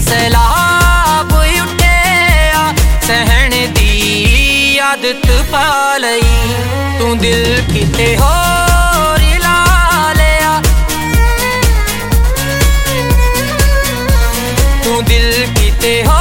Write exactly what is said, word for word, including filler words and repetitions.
सैलाब उठिया सहन दी आदत पा लई तू दिल किते होर ला लिया तू दिल किते हो